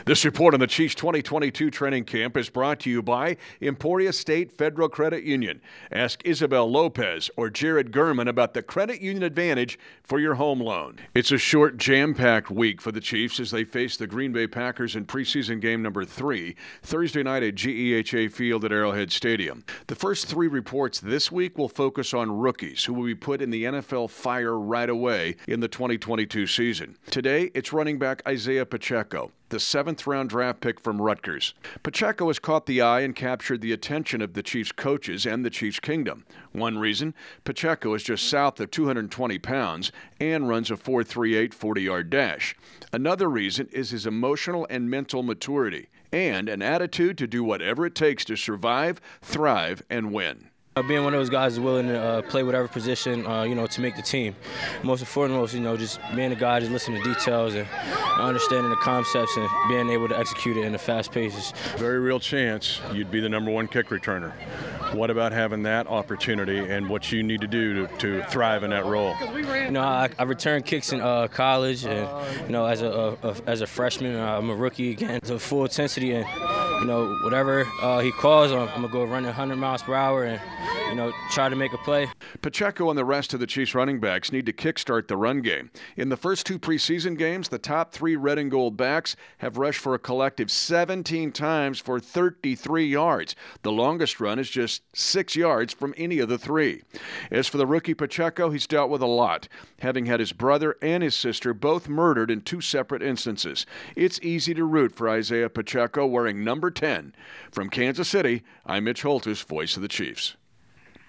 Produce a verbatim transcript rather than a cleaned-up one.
This report on the Chiefs twenty twenty-two training camp is brought to you by Emporia State Federal Credit Union. Ask Isabel Lopez or Jared Gurman about the credit union advantage for your home loan. It's a short, jam-packed week for the Chiefs as they face the Green Bay Packers in preseason game number three, Thursday night at G E H A Field at Arrowhead Stadium. The first three reports this week will focus on rookies who will be put in the N F L fire right away in the twenty twenty-two season. Today, it's running back Isaiah Pacheco, the seventh-round draft pick from Rutgers. Pacheco has caught the eye and captured the attention of the Chiefs coaches and the Chiefs kingdom. One reason, Pacheco is just south of two hundred twenty pounds and runs a four three eight forty-yard dash. Another reason is his emotional and mental maturity and an attitude to do whatever it takes to survive, thrive, and win. Uh, being one of those guys is willing to uh, play whatever position, uh, you know, to make the team. Most important, most, you know, just being a guy, just listening to details and understanding the concepts and being able to execute it in a fast pace. Very real chance you'd be the number one kick returner. What about having that opportunity and what you need to do to, to thrive in that role? You know, I, I returned kicks in uh, college, and you know, as a, a, a as a freshman, uh, I'm a rookie again. It's a full intensity, and you know, whatever uh, he calls, I'm, I'm gonna go running one hundred miles per hour and you know, try to make a play. Pacheco and the rest of the Chiefs running backs need to kickstart the run game. In the first two preseason games, the top three red and gold backs have rushed for a collective seventeen times for thirty-three yards. The longest run is just six yards from any of the three. As for the rookie Pacheco, he's dealt with a lot, having had his brother and his sister both murdered in two separate instances. It's easy to root for Isaiah Pacheco wearing number ten. From Kansas City, I'm Mitch Holthus, voice of the Chiefs.